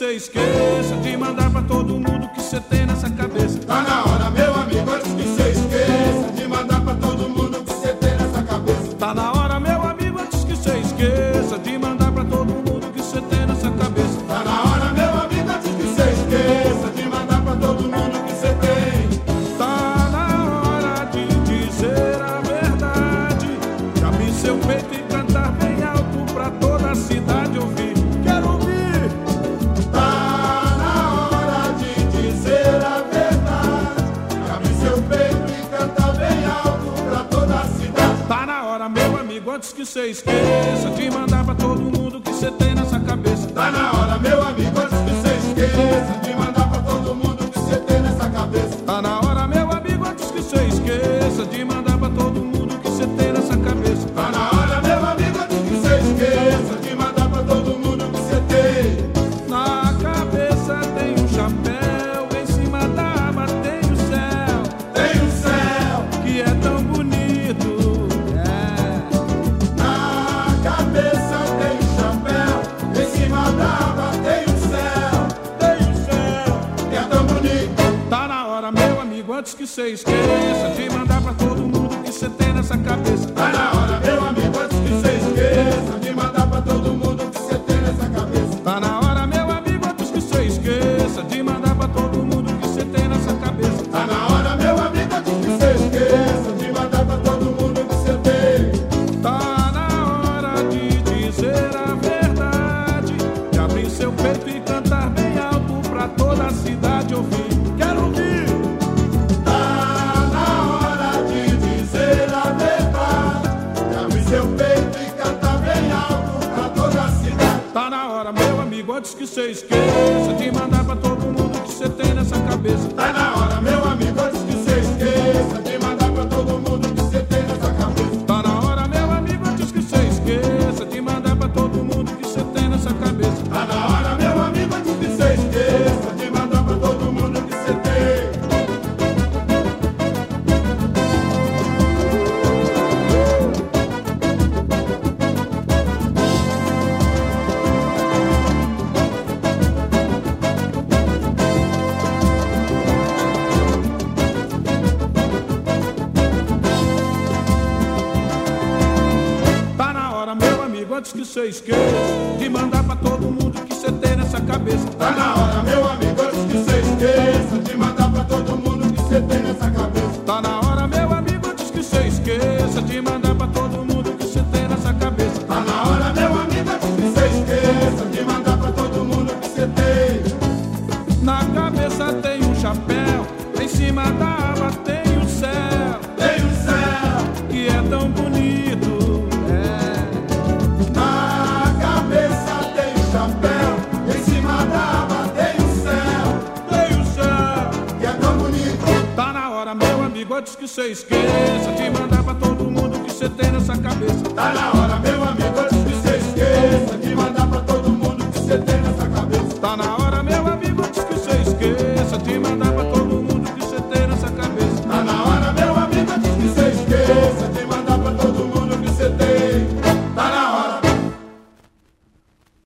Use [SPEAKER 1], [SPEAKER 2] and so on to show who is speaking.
[SPEAKER 1] você esqueça de mandar pra todo mundo que você tem nessa cabeça.
[SPEAKER 2] Tá na hora, meu amigo, antes que você esqueça de mandar pra todo mundo que você tem nessa cabeça.
[SPEAKER 1] Tá na hora, meu amigo, antes que você esqueça de mandar pra todo mundo que você tem nessa cabeça.
[SPEAKER 2] Tá na hora, meu amigo, antes que você esqueça de mandar pra todo mundo que você tem.
[SPEAKER 1] Tá na hora de dizer a verdade, de abrir seu peito e cantar bem alto pra toda a cidade ouvir. Quero ouvir.
[SPEAKER 2] Tá na hora de dizer a verdade, de abrir seu peito e cantar bem alto pra toda a cidade.
[SPEAKER 1] Tá na hora, meu amigo, antes que você esqueça de mandar pra todo mundo que você tem nessa cabeça.
[SPEAKER 2] Tá na hora, meu amigo, antes que você esqueça de mandar pra todo mundo que você tem nessa cabeça.
[SPEAKER 1] Tá na hora, meu amigo, antes que você esqueça de mandar pra todo mundo que você tem nessa cabeça.
[SPEAKER 2] Tá na hora, meu amigo, antes que você esqueça de mandar pra todo mundo que você tem.
[SPEAKER 1] Na cabeça tem um chapéu, em cima da aba tem o céu.
[SPEAKER 2] Tem um céu
[SPEAKER 1] Que é tão bonito.
[SPEAKER 2] na cabeça, tem um chapéu, em cima da aba tem um céu.
[SPEAKER 1] Tem o céu.
[SPEAKER 2] Que é tão bonito.
[SPEAKER 1] Tá na hora, meu amigo, antes que você esqueça de mandar pra todo mundo que você tem nessa cabeça.
[SPEAKER 2] Tá na hora, meu amigo, antes que você esqueça de mandar pra todo mundo que você tem nessa cabeça.
[SPEAKER 1] Tá na hora, meu amigo, antes que você esqueça de mandar pra todo mundo que você tem nessa cabeça.
[SPEAKER 2] Tá na hora, meu amigo, antes que você esqueça de mandar pra todo mundo que você tem.
[SPEAKER 1] Tá na hora de dizer a verdade, de abrir seu peito e cantar bem alto pra toda a cidade ouvir. Quero ouvir.
[SPEAKER 2] Tá na hora de dizer a verdade, de abrir seu peito e cantar bem alto pra toda a cidade.
[SPEAKER 1] Tá na hora, meu amigo, antes que você esqueça de mandar pra todo mundo que você tem nessa cabeça.
[SPEAKER 2] Tá na hora, meu amigo, antes que você esqueça de mandar pra todo mundo que você tem nessa cabeça.
[SPEAKER 1] Tá na hora, meu amigo, antes que você esqueça de mandar pra todo mundo que você tem nessa cabeça.
[SPEAKER 2] Tá na hora, meu amigo, antes que você esqueça de mandar pra todo mundo que você tem.
[SPEAKER 1] Tá na hora, meu amigo, antes que você esqueça de mandar pra todo mundo que você tem nessa cabeça.
[SPEAKER 2] Tá na hora, meu amigo, antes que você esqueça de mandar pra todo mundo que você tem nessa cabeça.
[SPEAKER 1] Tá na hora, meu amigo, antes que você esqueça de mandar pra todo mundo que você tem nessa cabeça.
[SPEAKER 2] Tá na hora, meu amigo, antes que você esqueça de mandar pra todo mundo que você tem.
[SPEAKER 1] Na cabeça tem um chapéu, em cima da aba tem o céu.
[SPEAKER 2] Tem um céu
[SPEAKER 1] Que é tão bonito.
[SPEAKER 2] na cabeça, tem um chapéu, em cima da aba tem um céu.
[SPEAKER 1] Tem o céu.
[SPEAKER 2] Que é tão bonito.
[SPEAKER 1] Tá na hora, meu amigo, antes que você esqueça de mandar pra todo mundo que você tem nessa cabeça.
[SPEAKER 2] Tá na hora, meu amigo, antes que você esqueça de mandar pra todo mundo que você tem